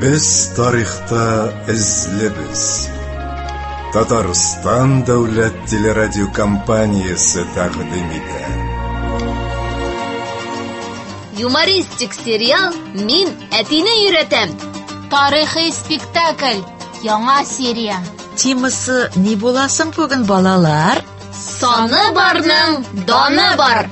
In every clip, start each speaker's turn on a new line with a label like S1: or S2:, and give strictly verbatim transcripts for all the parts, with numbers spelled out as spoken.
S1: Biz tarixda izlibіз. Tatariston davlat teleradio kompaniyasi taqdim etadi.
S2: Юмористик serial Min әтине өйрәтәм.
S3: Тарихи спектакль, яңа серия.
S4: Темасы не буласын бүген балалар?
S2: Саны барның даны бар.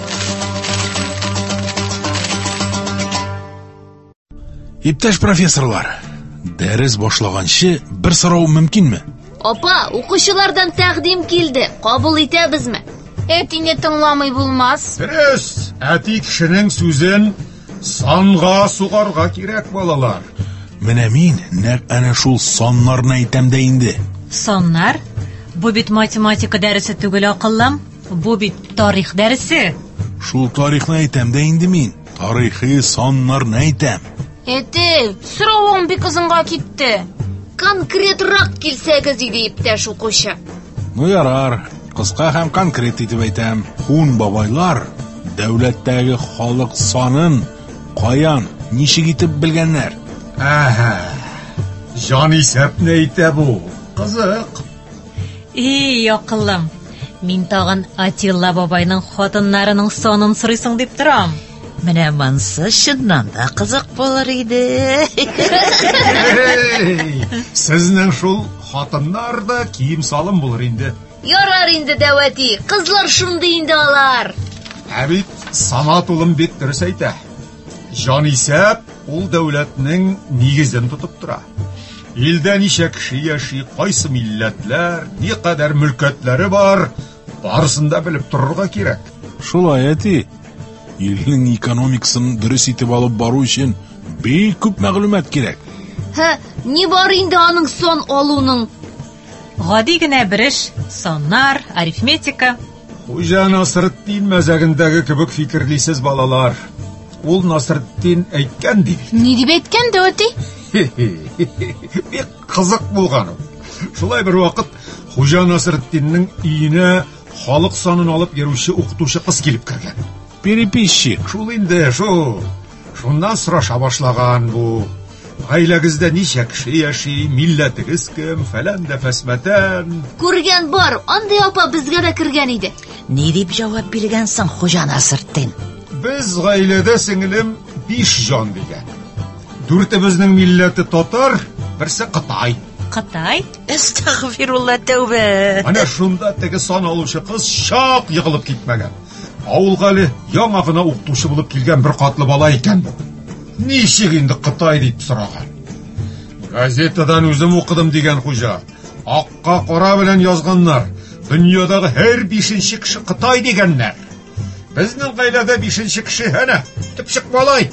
S5: Иптәш профессорлар, дәрес башлаганчы бер сорау мөмкинме?
S2: Апа, укучылардан тәкъдим килде. Кабул итәбезме?
S3: Әтине тыңламый булмас.
S6: Дөрес, әти кешенең сүзен санга сугарга кирәк, балалар.
S5: Менә мин нәкъ әнә шул саннарны әйтәм дә инде.
S7: Саннар? Бу бит математика дәресе түгел, акыллым. Бу бит тарих дәресе.
S5: Шул тарихны әйтәм дә инде мин. Тарихи саннарны әйтәм.
S3: Әти, соравың бик озынга китте.
S2: Конкретрак килсәгез иде, иптәш укучы.
S5: Ну ярар, кыска һәм конкрет итеп әйтәм. Хун бабайлар дәүләттәге халык санын каян, ничек итеп белгәннәр?
S6: Әһә. Җан исәпне әйтә бу. Кызык.
S7: И, акыллым. Мин тагын Атилла бабайның хатыннарының санын сорыйсың дип торам.
S4: Менә монсы чыннан да кызык булыр иде.
S6: Сезнең шул хатыннар да кием салым булыр инде.
S2: Ярар инде дәвәти, кызлар шундый инде алар.
S6: Ә бит Самат улым бик дөрес әйтә. Җан исәп ул дәүләтнең нигезен тотып тора. Илдә ничә кеше яши, кайсы милләтләр, никадәр мөлкәтләре бар, барысын да белеп торырга кирәк.
S5: Шулай әти. Илнең экономикасын дөрес итеп алып бару өчен бик күп мәгълүмат кирәк.
S2: Һә, ни бар инде аның сан алуның?
S7: Гади генә бер эш, саннар, арифметика.
S6: Хуҗа Насретдин мәзәгендәге кебек фикерлисез, балалар. Ул Насретдин әйткән ди.
S3: Ни дип әйткән дәвәти?
S6: Бик кызык булган. Шулай бер вакыт Хуҗа Насретдиннең өенә халык санын алып йөрүче укытучы кыз килеп кергән.
S5: Переписчик.
S6: Шул инде, шул. Шуннан сораша башлаган бу. Гаиләгездә ничә кеше яши, милләтегез кем, фәлән дә фәсмәтән.
S2: Күргән бар, андый апа безгә дә кергән иде.
S4: Ни дип җавап биргәнсең, Хуҗа Насретдин?
S6: Без гаиләдә сеңелем биш җан дигән. Дүртебезнең милләте татар, берсе Кытай.
S7: Кытай?
S4: Әстәгъфирулла, тәүбә.
S6: Ана шунда теге сан алучы кыз шак егылып китмәгән. Авылга әле яңа гына укытучы булып килгән бер катлы бала икән бу. Ничек инде Кытай дип сораган. Газетадан үзем укыдым дигән Хуҗа. Акка кара белән язганнар. Дөньядагы һәр бишенче кеше Кытай дигәннәр. Безнең гаиләдә бишенче кеше әнә төпчек балай.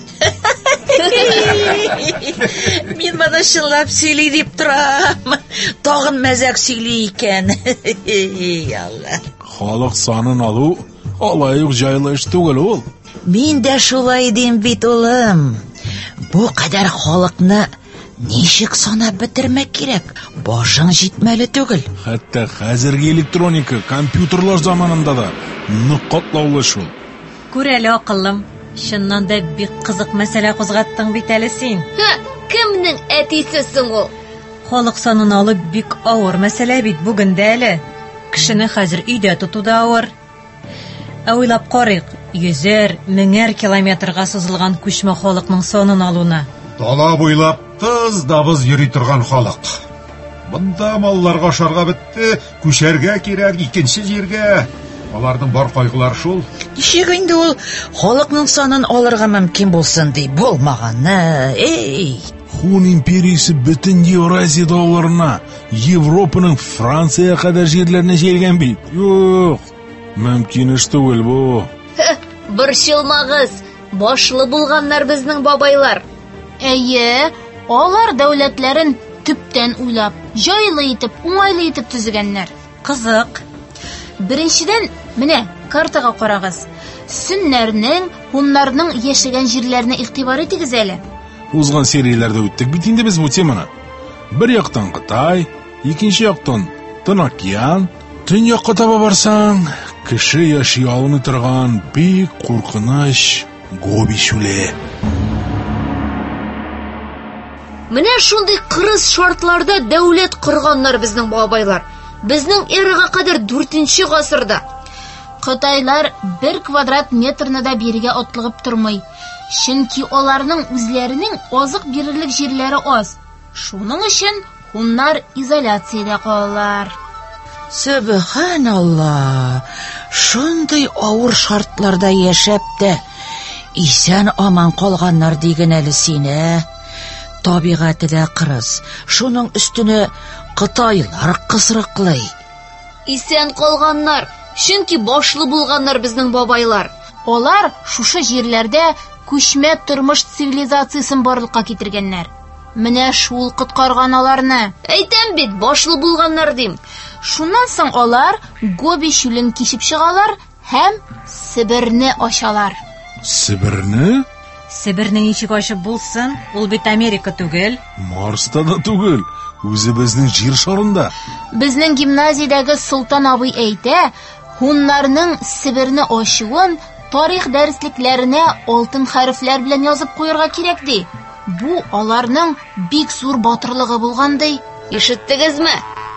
S4: Мин моны чынлап сөйли дип торам. Тагын мәзәк сөйли икән. Алла.
S5: Халык санын алу алай ук җайлы эш түгел ул.
S4: Мин дә шулай дим бит, улым. Бу кадәр халыкны ничек санап бетермәк кирәк? Башың җитмәле түгел.
S5: Хәтта хәзерге электроника, компьютерлар заманында да нык катлаулы шул.
S7: Күр әле, акыллым. Чыннан да бик кызык мәсьәлә кузгаттың бит әле син.
S2: Һә, кемнең әтисесең ул?
S7: Халык санын алып бик авыр мәсьәлә бит бүгендә әле. Кешене хәзер өйдә тоту да авыр. Ә уйлап карыйк, йөзәр, меңәр километрга сузылган күчмә халыкның санын алуна.
S6: Дала буйлап тыз да быз йөри торган халык. Бында малларга ашарга бетте, күчәргә кирәк икенче җиргә. Аларның бар кайгылар шул.
S4: Ничек инде ул халыкның санын алырга мөмкин булсын ди, булмаганы. Эй!
S5: Хун империясы бөтен Евразия дәүләренә, Европаның Франция кадәр җирләренә җәелгән бит. Юк, мөмкин эш түгел бу.
S2: Борчылмагыз, башлы булганнар безнең бабайлар.
S3: Әйе, алар дәүләтләрен төптән уйлап, җайлы итеп, уңайлы итеп төзегәннәр.
S7: Кызык.
S3: Беренчедән, менә картага карагыз. Сөннәрнең, хуннарның яшәгән җирләренә игътибар итегез әле.
S5: Узган серияләрдә үттек бит инде без бу теманы. Бер яктан Кытай, икенче яктан Тын океан, төньякка таба барсаң, кеше яши алмый торган бик куркыныч Гоби чүле.
S2: Менә шундый кырыс шартларда дәүләт корганнар безнең бабайлар. Безнең эрага кадәр дүртенче гасырда.
S3: Кытайлар бер квадрат метрны да бирегә атлыгып тормый. Чөнки аларның үзләренең азык бирерлек җирләре аз. Шуның өчен хуннар изоляциядә калалар.
S4: Сөбханалла. Шундый авыр шартларда яшәп тә исән аман калганнар диген әле сине. Табигаты да кырыс. Шуның өстенә Кытайлар кысрыклый.
S2: Исән калганнар, чөнки башлы булганнар безнең бабайлар.
S3: Алар шушы җирләрдә күчмә тормыш цивилизациясын барлыкка китергәннәр. Менә шул коткарган аларны.
S2: Әйтәм бит, башлы булганнар дим.
S3: Шуннан соң алар Гоби чүлен кичеп чыгалар һәм Себерне ачалар.
S5: Себерне?
S7: Себерне ничек ачып булсын? Ул бит Америка түгел.
S5: Марста да түгел. Үзебезнең җир шарында.
S3: Безнең гимназиядәге Солтан абый әйтә, хуннарның Себерне ачуын тарих дәреслекләренә алтын хәрефләр белән язып куярга кирәк ди. Бу аларның бик зур батырлыгы булган ди.
S2: Ишеттегезме?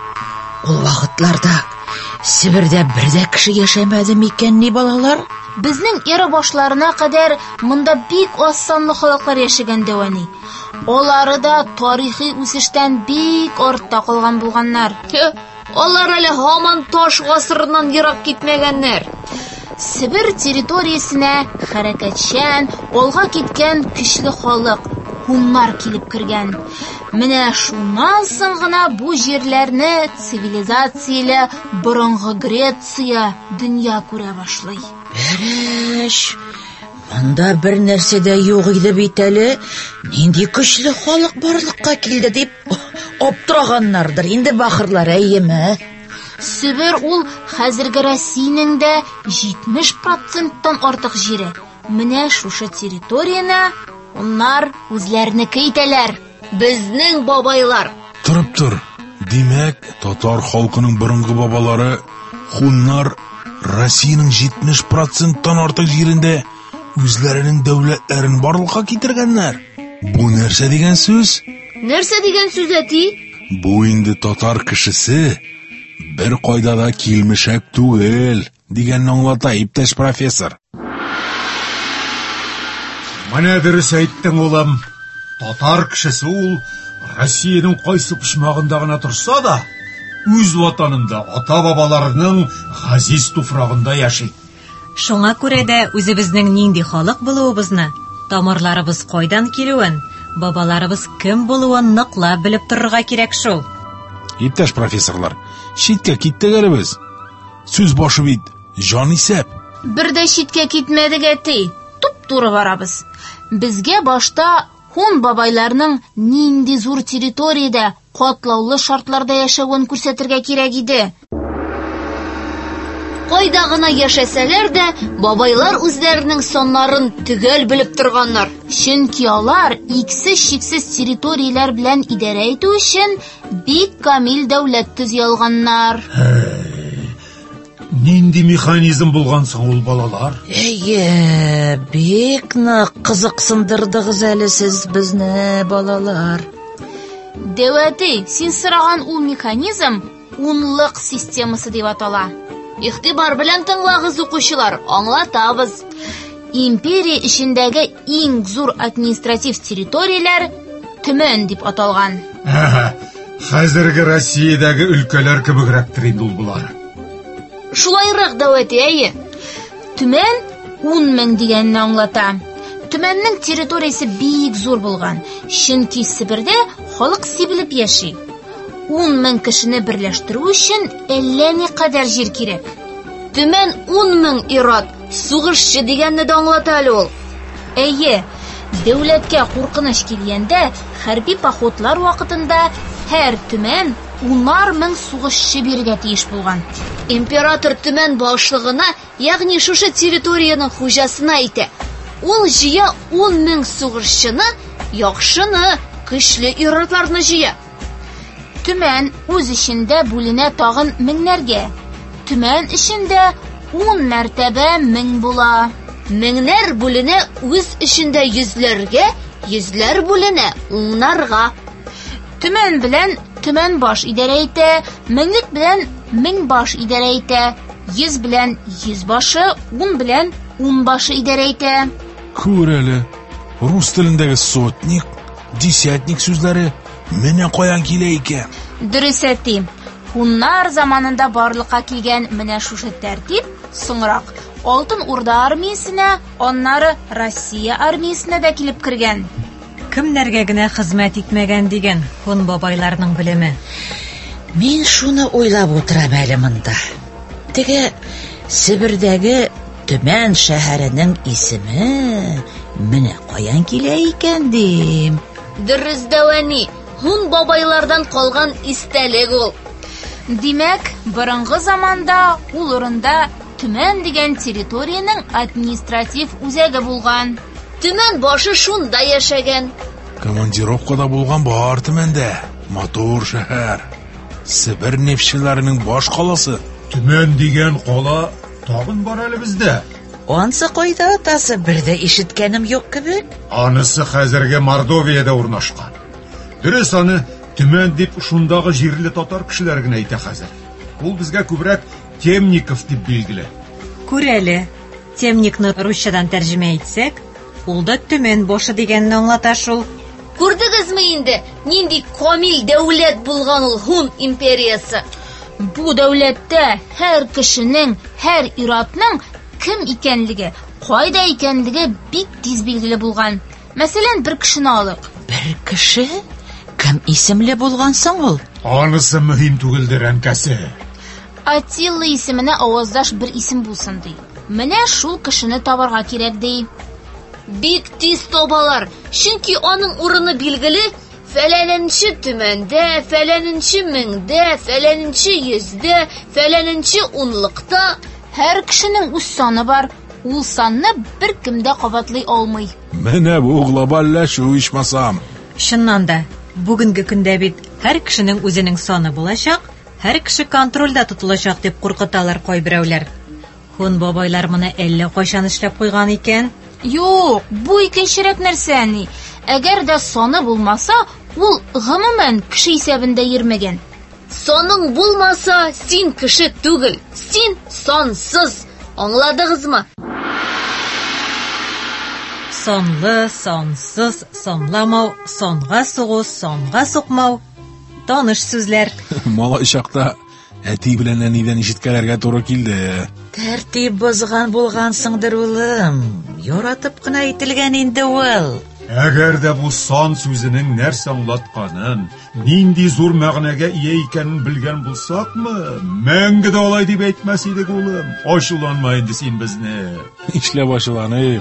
S4: Ул вакытларда Себердә бер дә кеше яшәмәде микән ни балалар?
S3: Безнең эра башларына кадәр монда бик аз санлы халыклар яшәгән дәвани. Алары да тарихи үсештән бик артта калган булганнар.
S2: Алар әле һаман таш гасырыннан ерак китмәгәннәр.
S3: Себер территориясенә хәрәкәтчән, алга киткән көчле халык хуннар килеп кергән. Менә шуннан соң гына бу җирләрне цивилизацияле борынгы Греция дөнья күрә башлый.
S4: Бәрәш, монда бер нәрсә дә юк иде бит әле. Нинди көчле халык барлыкка килде дип аптыраганнардыр инде бахырлар, әйеме?
S3: Себер ул хәзерге Россиянең дә җитмеш проценттан артык җире. Менә шушы территорияне onlar үзләренеке итәләр.
S2: Безнең бабайлар.
S5: Тұрып тұр. Димәк, татар халкының борынгы бабалары хуннар Россиянең җитмеш проценттан артык җирендә үзләренең дәүләтләрен барлыкка китергәннәр. Бу нәрсә дигән сүз?
S2: Нәрсә дигән сүз әти?
S5: Бу инде татар кешесе бер кайда да килмешәк түгел дигәнне аңлата, иптәш профессор.
S6: Менә дөрес әйттең, улым. Татар кешесе ул Россиянең кайсы почмагында гына торса да, үз ватанында ата-бабаларының газиз туфрагында яши.
S7: Шуңа күрә дә үзебезнең нинди халык булуыбызны, тамырларыбыз кайдан килүен, бабаларыбыз кем булуын ныклап белеп торырга кирәк шул.
S5: Иптәш профессорлар, читкә киттек әле без. Сүз башы бит җан исәп.
S3: Бер дә читкә китмәдек әти. Туп-туры барабыз. Безгә башта хун бабайларның нинди зур территориядә катлаулы шартларда яшәвен күрсәтергә кирәк иде.
S2: Кайда гына яшәсәләр дә, бабайлар үзләренең саннарын төгәл белеп торганнар.
S3: Чөнки алар иксез-чиксез территорияләр белән идарә итү өчен бик камил дәүләт төзи алганнар.
S6: Нинди механизм булган соң ул балалар?
S4: Әйе, бик нык кызыксындырдыгыз әле сез безне, балалар.
S3: Дәвәти, син сораган ул механизм унлык системасы дип атала.
S2: Ихтибар белән тыңлагыз, укучылар, аңлатабыз.
S3: Империя эчендәге иң зур административ территорияләр Төмән дип аталган.
S6: Хәзерге Россиядәге өлкәләр кебегрәктер инде ул булар.
S2: Шулайрак дәвәти, әйе.
S3: Төмән ун мең дигәнне аңлата. Төмәннең территориясе бик зур булган, чөнки Себердә халык сибелеп яши. ун мең кешене берләштерү өчен әллә ни кадәр җир кирәк.
S2: Төмән ун мең ират, сугышчы дигәнне дә аңлата әле ул.
S3: Әйе, дәүләткә куркыныч килгәндә, хәрби походлар вакытында һәр Төмән унар мең сугышчы биргә тиеш булган.
S2: Император Төмән башлыгына, ягъни шушы территорияның хуҗасына әйтә. Ул җыя ун мең сугышчыны, яхшыны, көчле иратларны җыя.
S3: Төмән үз эчендә бүленә тагын меңнәргә. Төмән эчендә ун мәртәбә мең була.
S2: Меңнәр бүленә үз эчендә йөзләргә, йөзләр бүленә уннарга.
S3: Төмән белән төмән баш идарә итә, меңлек белән мең баш идарә итә, йөз белән йөз башы, ун белән ун башы идарә итә.
S5: Күр әле, рус телендәге сотник, десятник сүзләре менә каян килә икән.
S3: Дөрес әйтим. Хуннар заманында барлыкка килгән менә шушы тәртип соңрак Алтын Урда армиясенә, аннары Россия армиясенә дә килеп кергән.
S7: Кемнәргә генә хезмәт итмәгән дигән хон бабайларның белеме.
S4: Мин шуны уйлап утырам әле монда. Теге Себердәге Төмән шәһәренең исеме менә каян килә икән дим.
S2: Дөрес дәвани, һун бабайлардан калган истәлек ул.
S3: Димәк, борынгы заманда ул урында Төмән дигән территорияның административ үзәге булган.
S2: Төмән башы шунда яшәгән.
S5: Командировкада булган бар Төмәндә. Матур шәһәр. Себер нефтчеләренең баш каласы.
S6: Төмән дигән кала тагын бар әле бездә.
S4: Ансы кайда атасы, бер дә ишеткәнем юк кебек.
S6: Анысы хәзерге Мордовиядә урнашкан. Дөрес, аны Төмән дип шундагы җирле татар кешеләр генә әйтә хәзер. Ул безгә күбрәк Темников дип билгеле.
S7: Күр әле, Темникны русчадан тәрҗемә итсәк, ул да Төмән башы дигәнне аңлата шул.
S2: Күрдегезме инде, нинди камил дәүләт булган ул Һун империясы?
S3: Бу дәүләттә һәр кешенең, һәр иратның кем икәнлеге, кайда икәнлеге бик тиз билгеле булган. Мәсәлән, бер кешене алык.
S4: Бер кеше? Кем исемле булган соң ул?
S6: Анысы мөһим түгелдер, әнкәсе.
S3: Атилла исеменә аваздаш бер исем булсын ди. Менә шул кешене табарга кирәк ди.
S2: Бик тиз табалар, чөнки аның урыны билгеле. Фәләненче Төмәндә, фәләненче меңдә, фәләненче йөздә, фәләненче унлыкта.
S3: Һәр кешенең үз саны бар. Ул санны бер кем дә кабатлый алмый.
S5: Менә бу глобальләшү ичмасам.
S7: Шуннан да, бүгенге көндә бит һәр кешенең үзенең саны булачак, һәр кеше контрольдә тотылачак дип куркыталар кайберәүләр. Хон бабайлар моны әллә кайчан эшләп куйган икән?
S3: Юк, бу икенчерәк нәрсә ни. Әгәр дә саны булмаса, ул гомумән кеше исәбендә йөрмәгән.
S2: Саның булмаса, син кеше түгел, син сансыз. Аңладыгызмы?
S7: Санлы, сансыз, санламау, санга сугу, санга сукмау. Таныш сүзләр.
S5: Малай чакта әти белән әнидән ишеткәләргә туры килде.
S4: Тәртип бозган булгансыңдыр улым. Яратып кына ителгән инде ул.
S6: Әгәр дә бу сан сүзенең нәрсә аңлатканын, нинди зур мәгънәгә ия икәнен белгән булсакмы, мәңге дә алай дип әйтмәс идек улым. Ачуланма инде син безне.
S5: Эшләп ачуланыйм.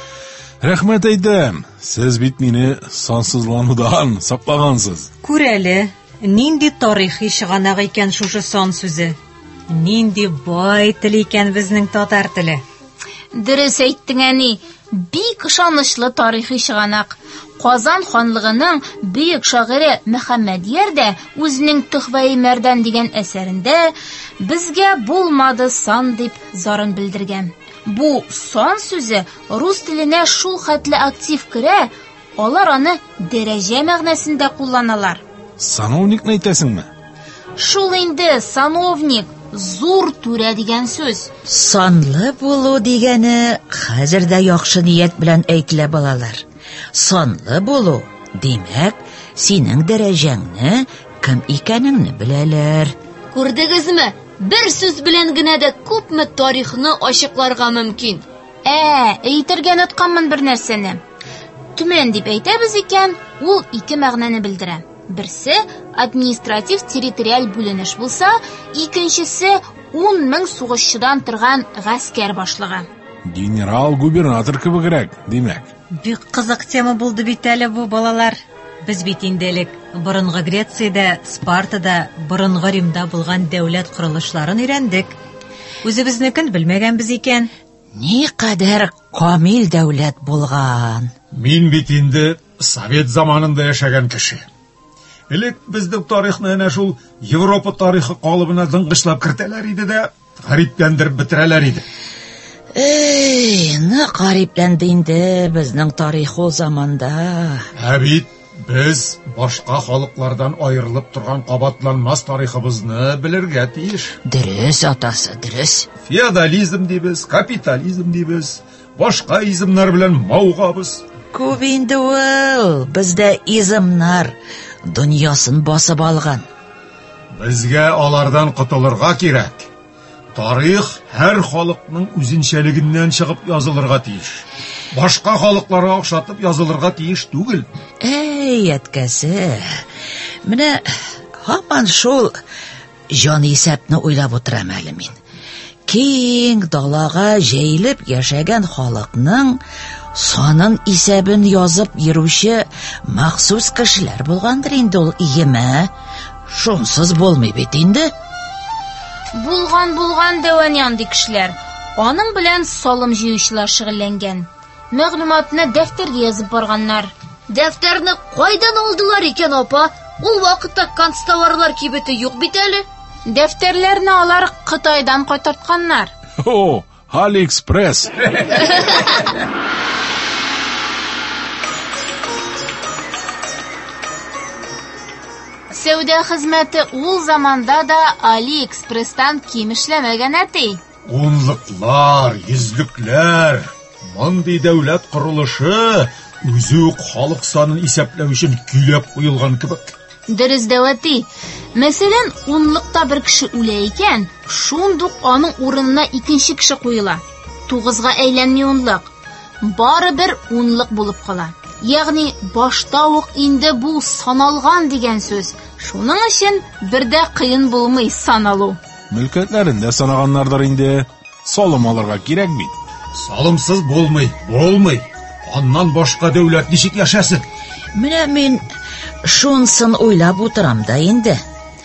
S5: Рәхмәт әйтәм. Сез бит мине сансызланудан саклагансыз.
S7: Күр әле, нинди тарихи чыганак икән шушы сан сүзе. Нинди бай тел икән безнең татар теле.
S3: Дөрес әйттең, әни. Бик ышанычлы тарихи чыганак. Казан ханлыгының бөек шагыйре Мөхәммәдияр дә үзенең Төхфә-и Мәрдан дигән әсәрендә безгә булмады сан дип зарын белдергән. Бу сан сүзе рус теленә шул хәтле актив керә, алар аны дәрәҗә мәгънәсендә кулланалар.
S5: Сановникны әйтәсеңме?
S3: Шул инде сановник, зур түрә дигән сүз.
S4: Санлы булу дигәне хәзер дә яхшы ният белән әйтелә балалар. Санлы булу, димәк, синең дәрәҗәңне, кем икәнеңне беләләр.
S2: Күрдегезме? Бер сүз белән генә дә күпме тарихны ачыкларга мөмкин.
S3: Ә, әйтергә онытканмын бер нәрсәне. Төмән дип әйтәбез икән, ул ике мәгънәне белдерә. Берсе административ-территориаль бүленеш булса, икенчесе ун мең сугышчыдан торган гаскәр башлыгы.
S5: Генерал-губернатор кебегрәк, димәк.
S7: Бик кызык тема булды бит әле бу, балалар. Без бит инде элек борынгы Грециядә, Спартада, борынгы Римда булган дәүләт курылышларын өйрәндек. Үзебезнекен белмәгәнбез икән.
S4: Ни кадәр камил дәүләт булган.
S6: Мин бит инде Совет заманында яшәгән кеше. Элек безнең тарихны әнә шул Европа тарихы калыбына дыңгышлап кертәләр иде дә, гарипләндереп бетерәләр иде.
S4: Эй, ны гарипләнде инде безнең тарих ул заманда.
S6: Ә бит Без башка халыклардан айырылып торган кабатланмас тарихыбызны белергә тиеш.
S4: Дөрес, атасы, дөрес.
S6: Феодализм дибез, капитализм дибез, башка измнар белән маугабыз.
S4: Күп инде ул, бездә измнар дөньясын басып алган.
S6: Безгә алардан котылырга кирәк. Тарих һәр халыкның үзенчәлегеннән чыгып язылырга тиеш. Башка халыкларга охшатып язылырга тиеш түгел.
S4: Эй, әткәсе. Менә һаман шул җан исәпне уйлап утырам әле мин. Киң далага җәелеп яшәгән халыкның санын исәбен язып йөрүче махсус кешеләр булгандыр инде ул иеме. Шунсыз булмый бит инде.
S3: Булган булган дәван янды кешеләр. Аның белән салым җыючылар шөгыльләнгән. Мәгълүматны дәфтәргә язып барганнар.
S2: Дәфтәрне кайдан алдылар икән, апа? Ул вакытта канцтоварлар кибете юк бит әле.
S3: Дәфтәрләрне алар Кытайдан кайтартканнар.
S5: О, Алиэкспресс.
S3: Сәүдә хезмәте ул заманда да Алиэкспресстан ким эшләмәгән әти.
S6: Унлыклар, йөзлекләр, мондый дәүләт корылышы үзе үк халык санын исәпләү өчен көйләп куелган кебек.
S3: Дөрес дәвәти. Мәсәлән, унлыкта бер кеше үлә икән, шундук аның урынына икенче кеше куела. Тугызга әйләнми унлык. Бары бер унлык булып кала. Ягъни башта ук инде бу саналган дигән сүз. Шуның өчен бер дә кыен булмый саналу.
S5: Мөлкәтләрендә санаганнардар инде. Салым алырга кирәк бит.
S6: Салымсыз булмый, булмый. Аннан башка дәүләт ничек яшәсен?
S4: Менә мин шунсын уйлап утырам да инде.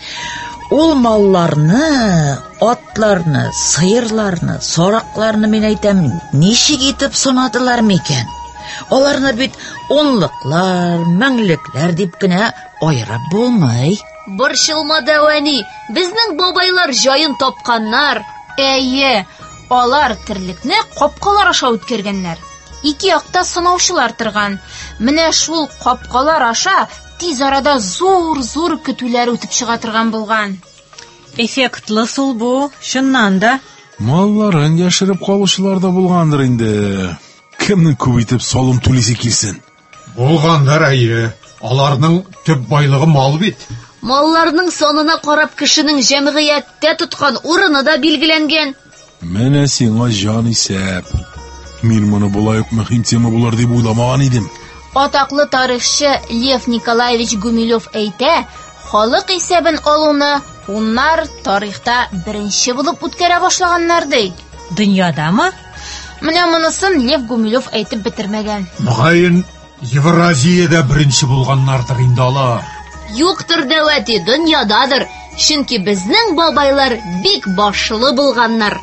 S4: Ул малларны, атларны, сыерларны, соракларны мин әйтәм, ничек итеп санадылар микән? Аларны бит онлыклар, меңлекләр дип кенә айырып булмый.
S2: Борчылма, дәвани, безнең бабайлар җаен тапканнар.
S3: Әйе, алар терлекне капкалар аша үткәргәннәр. Ике якта сынаучылар торган. Менә шул капкалар аша тиз арада зур-зур көтүләр үтеп чыга торган булган.
S7: Эффектлы сул бу, шуннан да.
S5: Малларын яшереп калучылар да булгандыр инде. Кемнең күп итеп салым түлисе килсен?
S6: Булгандар әйе. Аларның төп байлыгы мал бит.
S2: Малларның санына карап кешенең җәмгыятьтә тоткан урыны да билгеләнгән.
S5: Менә сиңа җан исәп. Мин моны булай ук мөһим тема булыр дип уйламаган идем.
S3: Атаклы тарихчы Лев Николаевич Гумилев әйтә, халык исәбен алуны уннар тарихта беренче булып үткәрә башлаганнар ди.
S7: Дөньядамы?
S3: Менә монысын Лев Гумилев әйтеп бетермәгән.
S6: Мөгаен Евразиядә беренче булганнардыр инде алар.
S2: Юктыр, дәвәти, дөньядадыр. Чөнки безнең бабайлар бик башлы булганнар.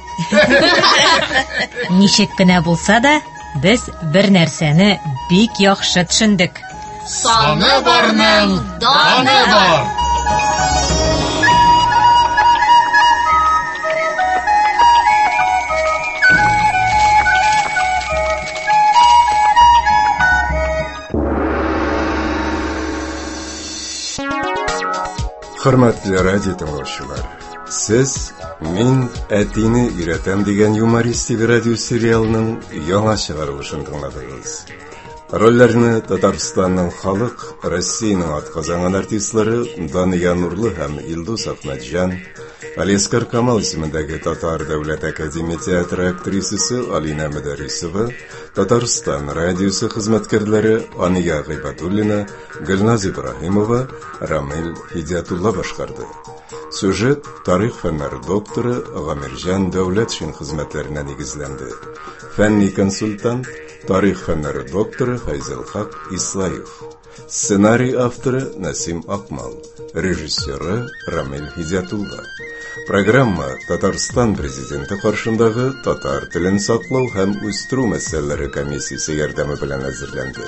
S7: Ничек кенә булса да, без бер нәрсәне бик яхшы төшендек.
S2: Саны барның даны бар.
S1: Хөрмәтле радио тыңлаучылар, сез «Мин әтине өйрәтәм» дигән юмористик радио сериалының яңа чыгарылышын тыңладыгыз. Рольләрне Татарстанның халык, Россиянең атказанган артистлары Дания Нурлы һәм Илдус Ахмәтҗан, Алиэскар Камал исемендәге Татар дәүләт академия театры актрисасы Алина Мәдәрисова, Татарстан радиосы хезмәткәрләре Ания Гыйбатуллина, Гөлназ Ибраһимова, Рамил Хидиятулла башкарды. Сюжет тарих фәннәре докторы Гамирҗан Дәүләтшин хезмәтләренә нигезләнде. Фәнни консультант тарих фәннәре докторы Файзелхак Ислаев. Сценарий авторы Насим Акмал. Режиссеры Рамил Хидиятулла. Программа Татарстан президенты каршындагы татар телен саклау һәм үстерү мәсьәләләре комиссиясе ярдәме белән әзерләнде.